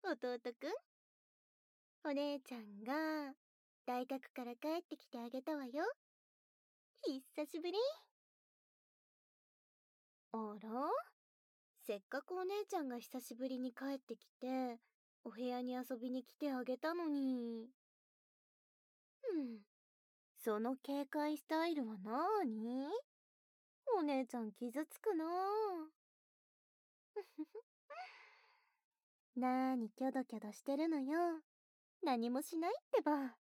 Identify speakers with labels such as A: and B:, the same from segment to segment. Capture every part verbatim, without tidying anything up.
A: 弟くん、お姉ちゃんが大学から帰ってきてあげたわよ。久しぶり。あら、せっかくお姉ちゃんが久しぶりに帰ってきてお部屋に遊びに来てあげたのに。うん、その警戒スタイルはなーに？お姉ちゃん傷つくなあ。なーにキョドキョドしてるのよ。何もしないってば。ん？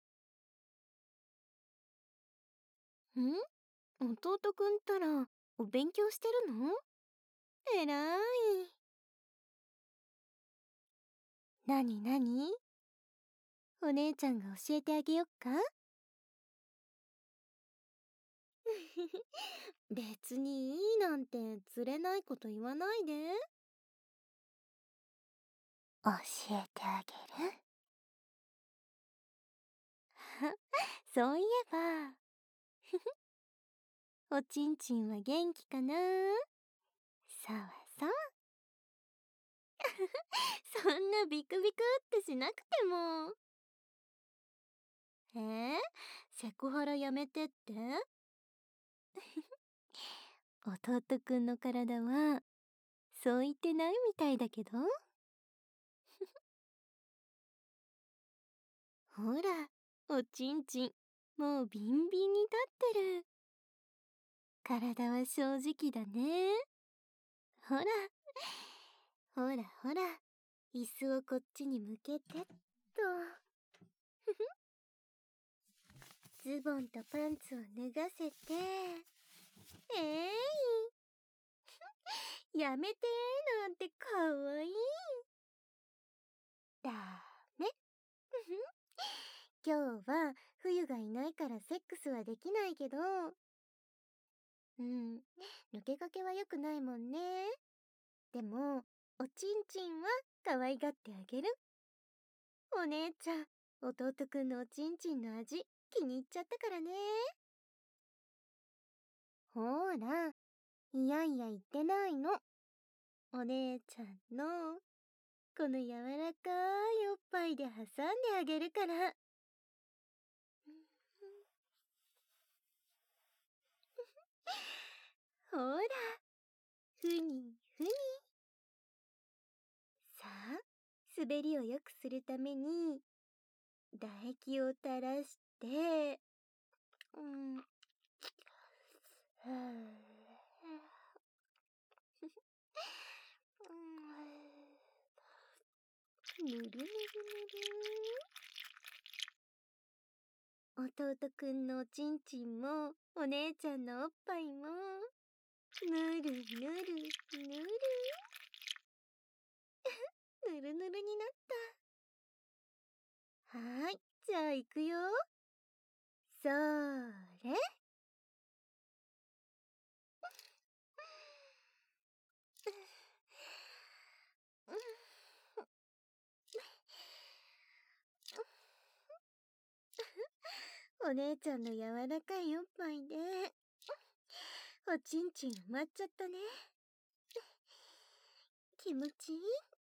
A: 弟くんったらお勉強してるの？えらい。なになに？お姉ちゃんが教えてあげよっか？別にいいなんて釣れないこと言わないで。教えてあげる。そういえばおちんちんは元気かな？さわさわ。そんなビクビクってしなくても。えー、セクハラやめてって？弟くんの体はそう言ってないみたいだけど。ほら、おちんちんもうビンビンに立ってる。体は正直だね。ほらほらほら、椅子をこっちに向けてっと。ズボンとパンツを脱がせて、えいやめてーなんてかわいい。ダメ。今日は冬がいないからセックスはできないけど、うん、抜けかけは良くないもんね。でもおちんちんは可愛がってあげる。お姉ちゃん、弟くんのおちんちんの味気に入っちゃったからね。ほーら、いやいや言ってないの。お姉ちゃんのこの柔らかいおっぱいで挟んであげるから。ほら、ふにふに。さあ、滑りを良くするために唾液を垂らして、うん、はぁ、ぬるぬるぬる。弟くんのおちんちんもお姉ちゃんのおっぱいもぬるぬるぬるぬるぬるになった。はーい、じゃあ行くよ。そーれ。お姉ちゃんの柔らかいおっぱいでおちんちん埋まっちゃったね。気持ちいい。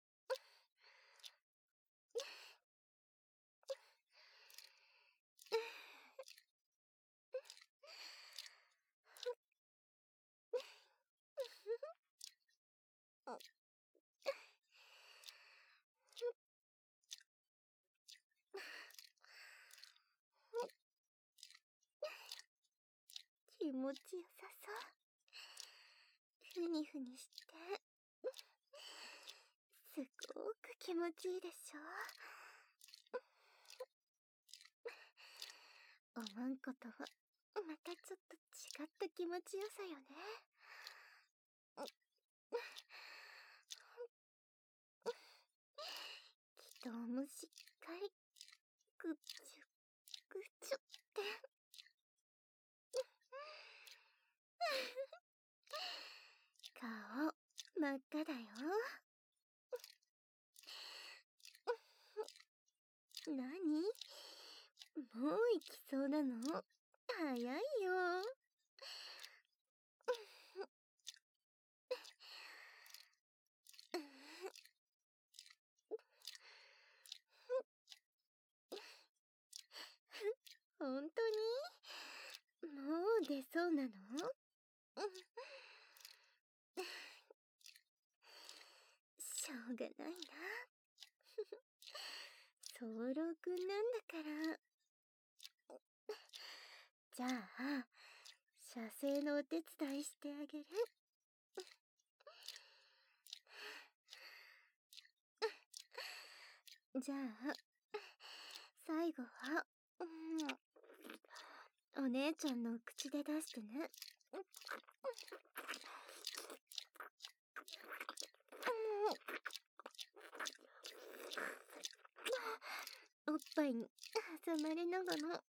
A: 気持ちよさそう。ふにふにして、すごく気持ちいいでしょ。おまんことはまたちょっと違った気持ちよさよね。気道もしっかりぐっちゅぐちゅって。顔真っ赤だよ。なに？もう行きそうなの？早いよ。 ほんとに？もう出そうなの？しょうがないな。早漏くんなんだから。じゃあ、射精のお手伝いしてあげる。じゃあ、最後は、うん、お姉ちゃんの口で出してね。おっぱいに挟まれながら、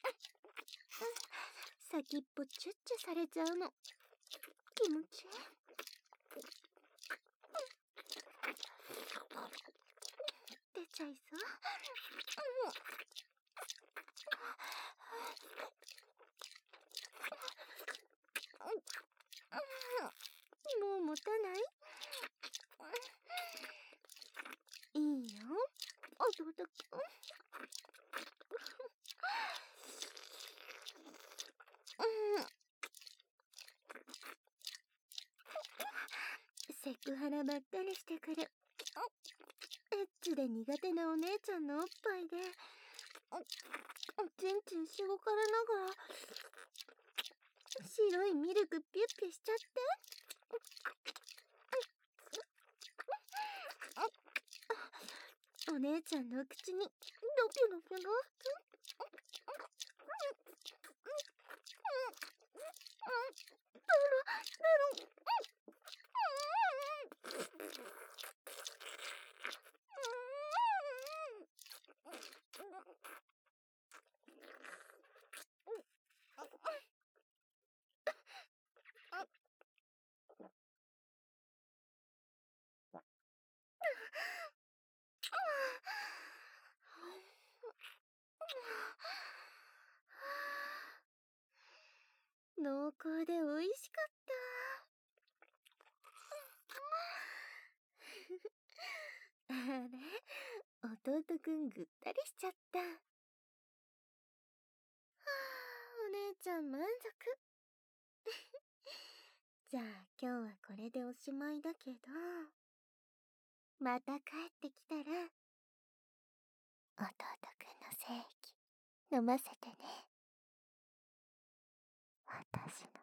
A: 先っぽチュッチュされちゃうの。気持ちいい。出ちゃいそう。もう持たない？いいよ、弟くん。セクハラばっかりしてくる。エッチで苦手なお姉ちゃんのおっぱいで、おちんちんしごかれながら、白いミルクピュッピュしちゃって。お姉ちゃんの口にドキドキド濃厚で美味しかった。あれ、弟くんぐったりしちゃった。はあ、お姉ちゃん満足。じゃあ今日はこれでおしまいだけど、また帰ってきたら、弟くんの精液飲ませてね。私の